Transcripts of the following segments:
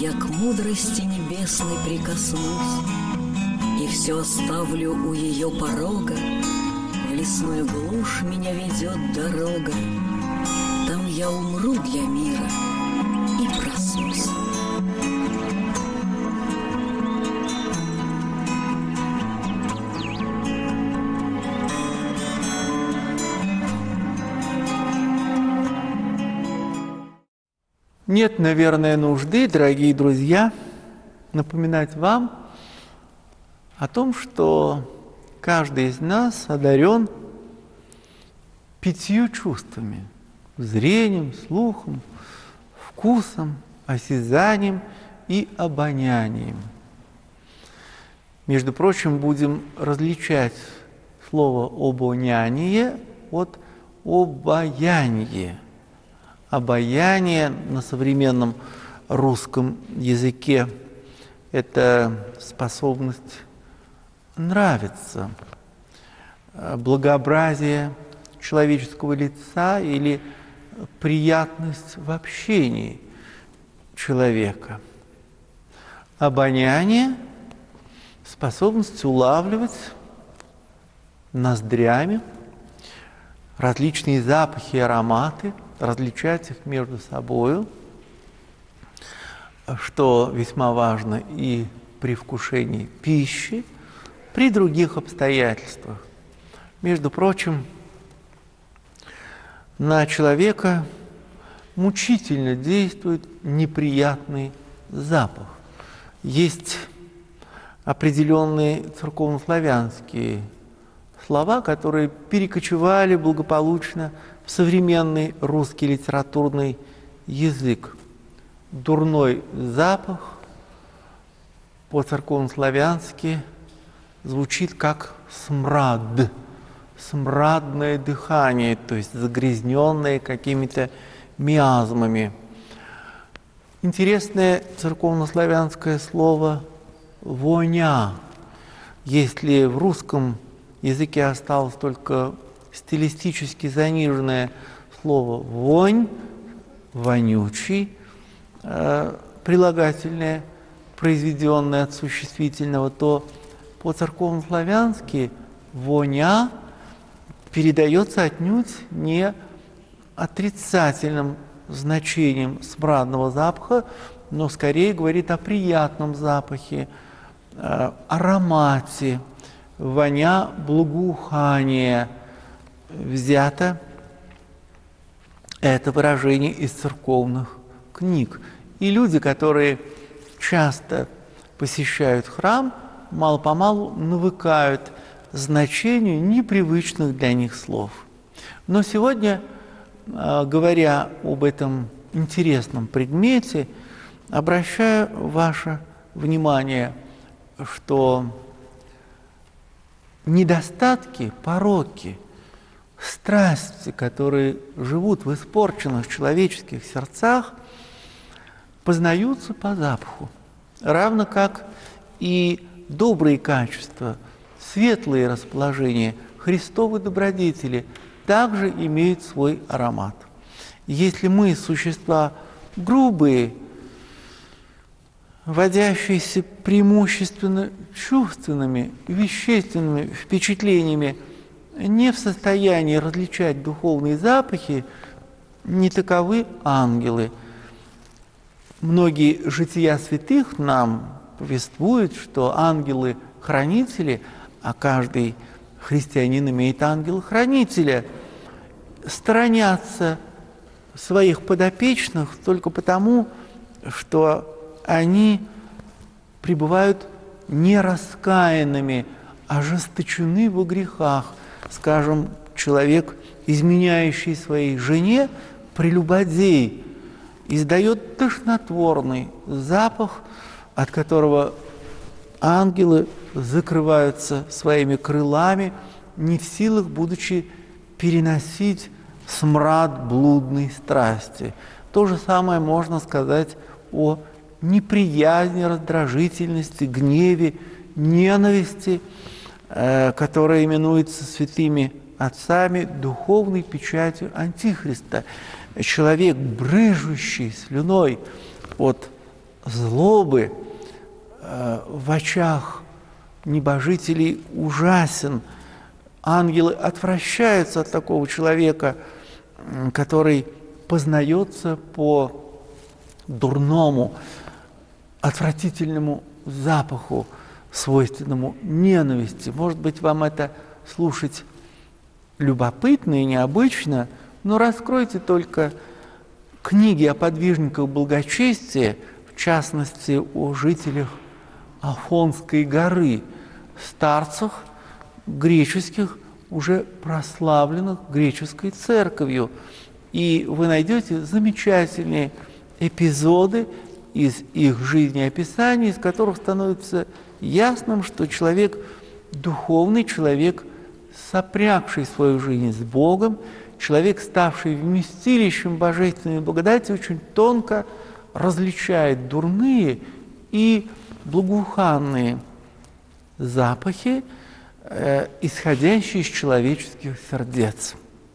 я к мудрости небесной прикоснусь, и все оставлю у ее порога. В лесную глушь меня ведет дорога, там я умру для мира и проснусь. Нет, наверное, нужды, дорогие друзья, напоминать вам о том, что каждый из нас одарен 5 чувствами: зрением, слухом, вкусом, осязанием и обонянием. Между прочим, будем различать слово «обоняние» от «обаяние». Обаяние на современном русском языке – это способность нравиться, благообразие человеческого лица или приятность в общении человека. Обоняние – способность улавливать ноздрями различные запахи и ароматы, различать их между собою, что весьма важно и при вкушении пищи, при других обстоятельствах. Между прочим, на человека мучительно действует неприятный запах. Есть определенные церковнославянские слова, которые перекочевали благополучно в современный русский литературный язык. Дурной запах по-церковнославянски звучит как смрад, смрадное дыхание, то есть загрязненное какими-то миазмами. Интересное церковнославянское слово «воня». Если в русском языке осталось только стилистически заниженное слово «вонь», «вонючий», прилагательное, произведенное от существительного, то по-церковнославянски «воня» передается отнюдь не отрицательным значением смрадного запаха, но скорее говорит о приятном запахе, аромате, воня благоухания. Взято это выражение из церковных книг. И люди, которые часто посещают храм, мало-помалу навыкают значению непривычных для них слов. Но сегодня, говоря об этом интересном предмете, обращаю ваше внимание, что недостатки, пороки, страсти, которые живут в испорченных человеческих сердцах, познаются по запаху, равно как и добрые качества, светлые расположения, Христовы добродетели также имеют свой аромат. Если мы существа грубые, водящиеся преимущественно чувственными, вещественными впечатлениями, не в состоянии различать духовные запахи, не таковы ангелы. Многие жития святых нам повествуют, что ангелы-хранители, а каждый христианин имеет ангела-хранителя, сторонятся своих подопечных только потому, что они пребывают нераскаянными, ожесточены во грехах. Скажем, человек, изменяющий своей жене, прелюбодей, издает тошнотворный запах, от которого ангелы закрываются своими крылами, не в силах, будучи переносить смрад блудной страсти. То же самое можно сказать о неприязни, раздражительности, гневе, ненависти, которая именуется святыми отцами духовной печатью Антихриста. Человек, брыжущий слюной от злобы в очах небожителей ужасен. Ангелы отвращаются от такого человека, который познается по дурному, отвратительному запаху, свойственному ненависти. Может быть, вам это слушать любопытно и необычно, но раскройте только книги о подвижниках благочестия, в частности, о жителях Афонской горы, старцах греческих, уже прославленных греческой церковью. И вы найдете замечательные эпизоды из их жизнеописаний, из которых становится ясным, что человек духовный, человек, сопрягший свою жизнь с Богом, человек, ставший вместилищем божественной благодати, очень тонко различает дурные и благоуханные запахи, исходящие из человеческих сердец.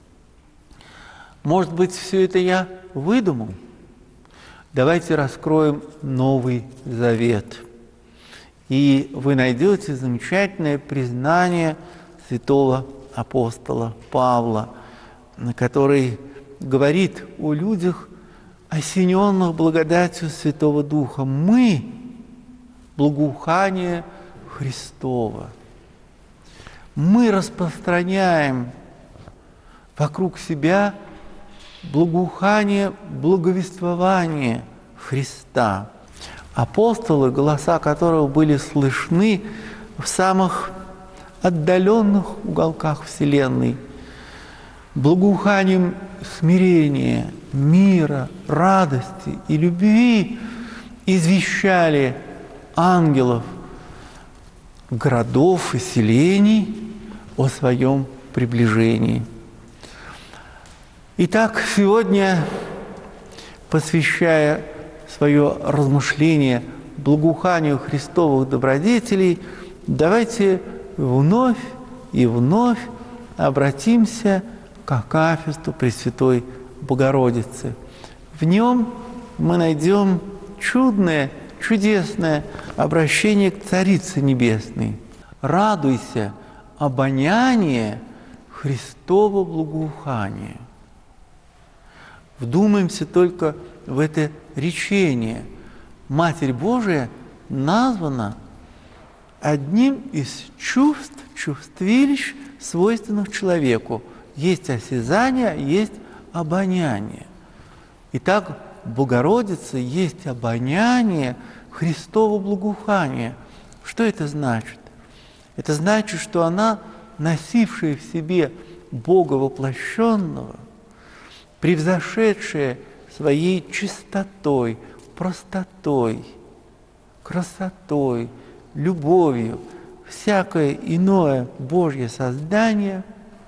Может быть, все это я выдумал? Давайте раскроем Новый Завет. И вы найдете замечательное признание святого апостола Павла, который говорит о людях, осененных благодатью Святого Духа. Мы – благоухание Христово. Мы распространяем вокруг себя благоухание, благовествование Христа. Апостолы, голоса которых были слышны в самых отдаленных уголках Вселенной, благоуханием смирения, мира, радости и любви извещали ангелов городов и селений о своем приближении. Итак, сегодня, посвящая свое размышление благоуханию Христовых добродетелей, давайте вновь и вновь обратимся к акафисту Пресвятой Богородицы. В нем мы найдем чудное, чудесное обращение к Царице Небесной. «Радуйся, обоняние Христова благоухания». Вдумаемся только в это речение. Матерь Божия названа одним из чувств, чувствилищ, свойственных человеку. Есть осязание, есть обоняние. Итак, Богородица есть обоняние Христова благоухания. Что это значит? Это значит, что она, носившая в себе Бога воплощенного, превзошедшая своей чистотой, простотой, красотой, любовью всякое иное Божье создание,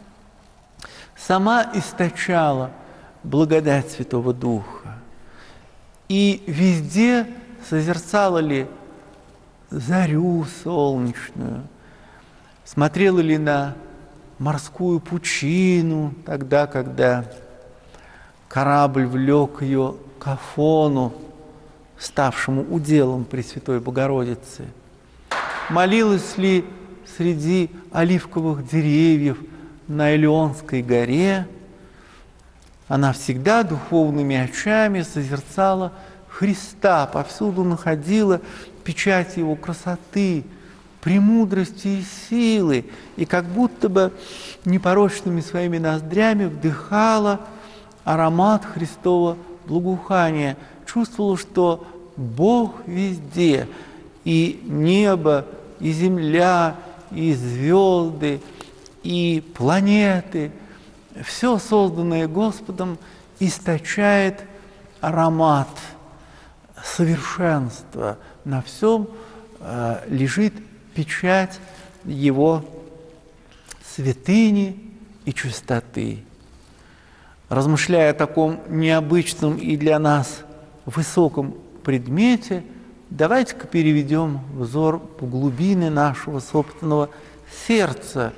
сама источала благодать Святого Духа. И везде созерцала ли зарю солнечную, смотрела ли на морскую пучину тогда, когда корабль влек ее к Афону, ставшему уделом Пресвятой Богородицы. Молилась ли среди оливковых деревьев на Илионской горе? Она всегда духовными очами созерцала Христа, повсюду находила печать Его красоты, премудрости и силы, и как будто бы непорочными своими ноздрями вдыхала аромат Христова благоухания, чувствовала, что Бог везде, и небо, и земля, и звезды, и планеты, все созданное Господом источает аромат совершенства. На всем лежит печать Его святыни и чистоты. Размышляя о таком необычном и для нас высоком предмете, давайте-ка переведем взор в глубины нашего собственного сердца.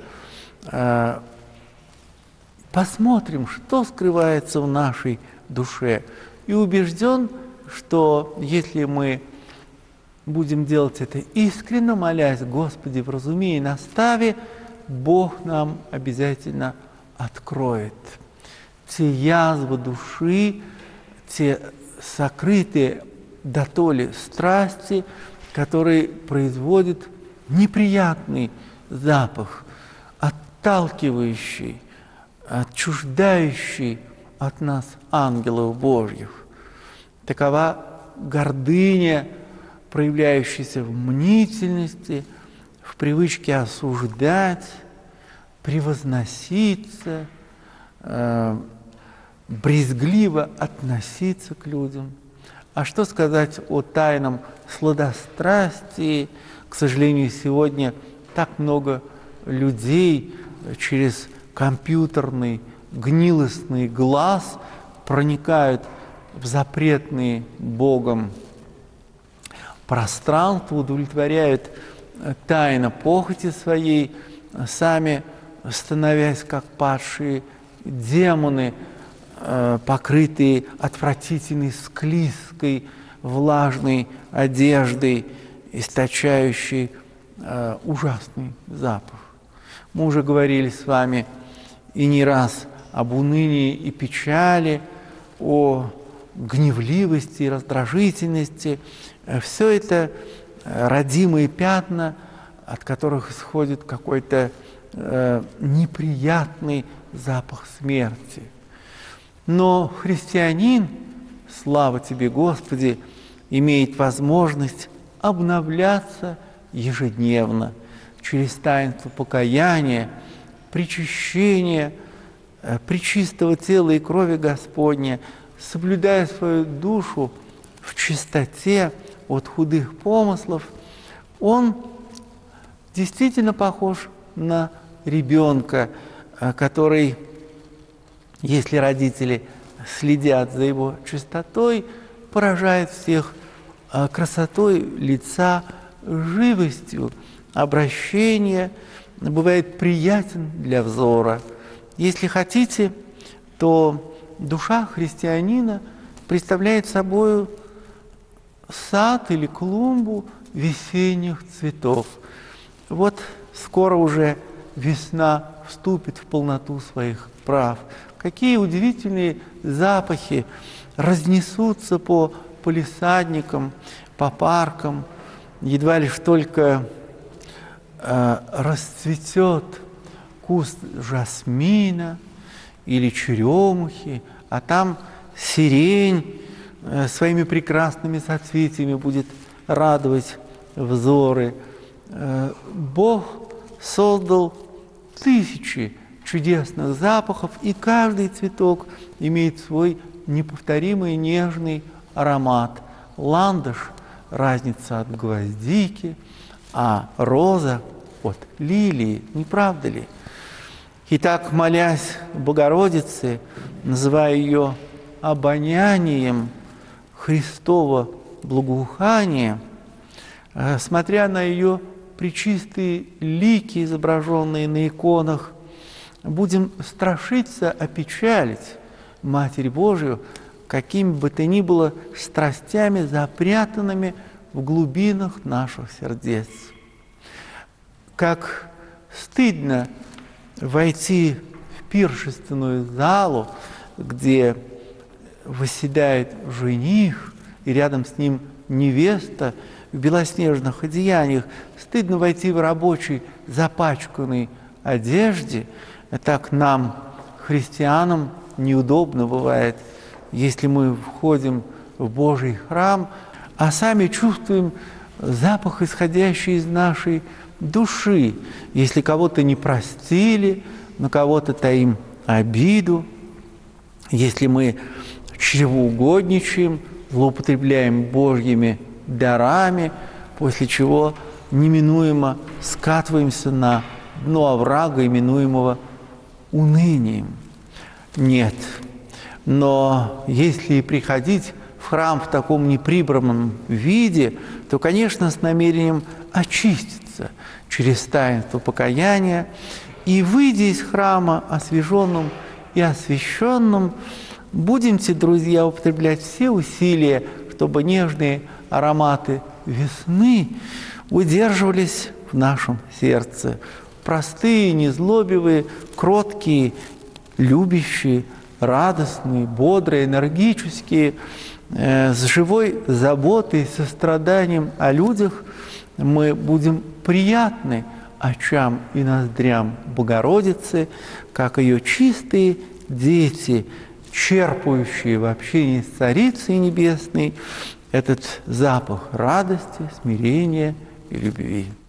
Посмотрим, что скрывается в нашей душе. И убежден, что если мы будем делать это искренне, молясь: Господи, вразуми и настави, Бог нам обязательно откроет те язвы души, те сокрытые дотоле страсти, которые производят неприятный запах, отталкивающий, отчуждающий от нас ангелов Божьих. Такова гордыня, проявляющаяся в мнительности, в привычке осуждать, превозноситься, брезгливо относиться к людям. А что сказать о тайном сладострастии? К сожалению, сегодня так много людей через компьютерный гнилостный глаз проникают в запретные Богом пространства, удовлетворяют тайно похоти своей, сами становясь как падшие демоны, покрытые отвратительной, склизкой, влажной одеждой, источающей ужасный запах. Мы уже говорили с вами и не раз об унынии и печали, о гневливости и раздражительности. Все это родимые пятна, от которых исходит какой-то неприятный запах смерти. Но христианин, слава Тебе, Господи, имеет возможность обновляться ежедневно через таинство покаяния, причащения, пречистого тела и крови Господня, соблюдая свою душу в чистоте от худых помыслов. Он действительно похож на ребенка, который, если родители следят за его чистотой, поражает всех красотой лица, живостью обращения, бывает приятен для взора. Если хотите, то душа христианина представляет собой сад или клумбу весенних цветов. Вот скоро уже весна вступит в полноту своих прав. Какие удивительные запахи разнесутся по палисадникам, по паркам. Едва лишь только расцветет куст жасмина или черемухи, а там сирень своими прекрасными соцветиями будет радовать взоры. Бог создал тысячи чудесных запахов, и каждый цветок имеет свой неповторимый нежный аромат. Ландыш – разница от гвоздики, а роза от лилии, не правда ли? Итак, молясь Богородице, называя ее обонянием Христова благоухания, смотря на ее пречистые лики, изображенные на иконах, будем страшиться опечалить Матерь Божию, какими бы то ни было страстями, запрятанными в глубинах наших сердец. Как стыдно войти в пиршественную залу, где восседает жених, и рядом с ним невеста в белоснежных одеяниях. Стыдно войти в рабочей запачканной одежде. Так нам, христианам, неудобно бывает, если мы входим в Божий храм, а сами чувствуем запах, исходящий из нашей души. Если кого-то не простили, на кого-то таим обиду, если мы чревоугодничаем, злоупотребляем Божьими дарами, после чего неминуемо скатываемся на дно оврага, именуемого унынием. Нет. Но если приходить в храм в таком неприбранном виде, то, конечно, с намерением очиститься через таинство покаяния, и, выйдя из храма освяженным и освященным, будемте, друзья, употреблять все усилия, чтобы нежные ароматы весны удерживались в нашем сердце. Простые, незлобивые, кроткие, любящие, радостные, бодрые, энергические, с живой заботой и состраданием о людях мы будем приятны очам и ноздрям Богородицы, как ее чистые дети, черпающие в общении с Царицей Небесной этот запах радости, смирения и любви.